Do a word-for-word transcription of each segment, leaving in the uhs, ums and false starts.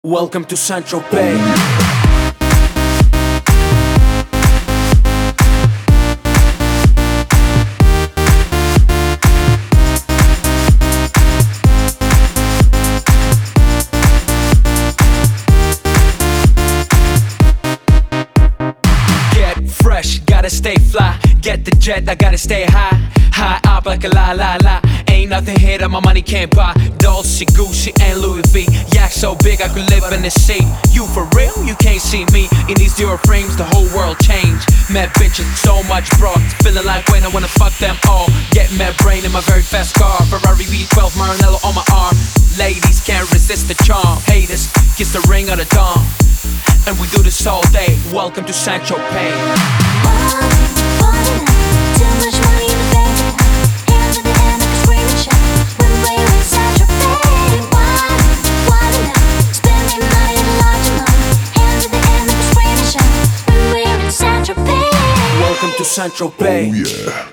Welcome to Saint-Tropez. Get fresh, gotta stay fly. Get the jet, I gotta stay high. High up like a la la la. Ain't nothing here that my money can't buy. Dolce, Gucci, and Louis V. Yak so big I could live in the sea. You for real? You can't see me. In these zero frames, the whole world changed. Mad bitches, so much broad. Feeling like when I wanna fuck them all. Get mad brain in my very fast car. Ferrari V twelve, Maranello on my arm. Ladies can't resist the charm. Haters, kiss the ring of the dawn. And we do this all day. Welcome to Saint-Tropez. Too much money in the bank, hands at the end like a screaming shout. When we're in Saint-Tropez, why, why not? Spending money at a large amount, hands at the end like a screaming shout. When we're in Saint-Tropez. Welcome to Saint-Tropez. Oh yeah.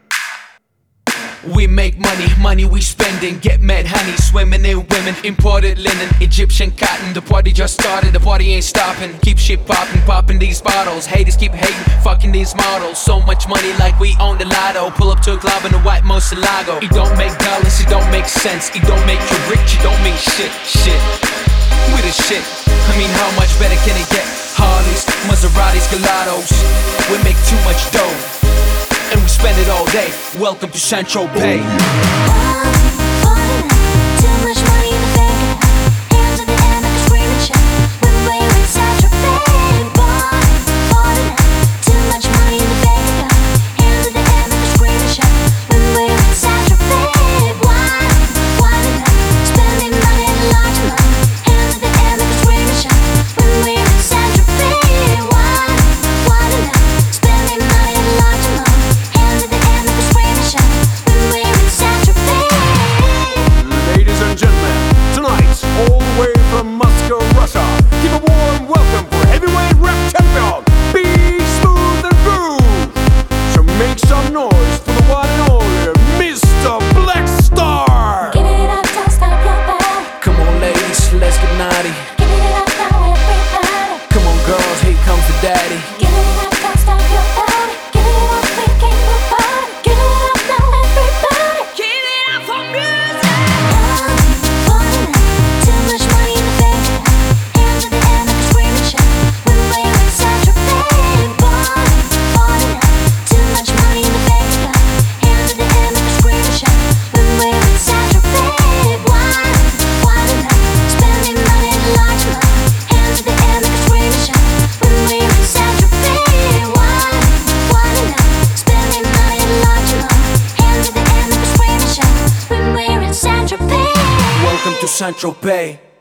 We make money, money we spending. Get mad honey, swimming in women. Imported linen, Egyptian cotton. The party just started, the party ain't stopping. Keep shit popping, popping these bottles. Haters keep hating, fucking these models. So much money like we own the lotto. Pull up to a club in a white Murcielago. It don't make dollars, it don't make sense. It don't make you rich, it don't mean shit, shit. We the shit, I mean how much better can it get? Harleys, Maseratis, Gelatos. We make too much dough and we spend it all day. Welcome to Saint-Tropez. Too much money in the bank, hands at the end like a screaming shout. When we're in Saint-Tropez, too much money in the bank, hands at the end like a screaming shout. When we're in Saint-Tropez, why, why not? Spending money at a large amount, hands at the end like a screaming shout. When we're in Saint-Tropez, why, why not? Spending money at a large amount, hands at the end like a screaming shout. When we're in Saint-Tropez. Ladies and gentlemen, tonight, all the way from Moscow, Russia, give a warm welcome for heavyweight rap champion, Be Smooth and Groove. So make some noise for the one and only Mister Blackstar. Give it up, don't stop your body. Come on ladies, let's get naughty. Give it up now, everybody. Come on girls, here comes the daddy. Give it up, don't stop your body. Give it up, we can't nobody. Give it up now, everybody. Give it up for music. Too much money in the bank, hands at the end like a screaming shout. When we're in Saint-Tropez, too much money in the bank, hands at the end like a screaming shout. When we're in Saint-Tropez, why, why not? Spending money at a large amount, hands at the end like a screaming shout. When we're in Saint-Tropez, why, why not? Spending money at a large amount, hands at the end like a screaming shout. When we're in Saint-Tropez. Welcome to Saint-Tropez.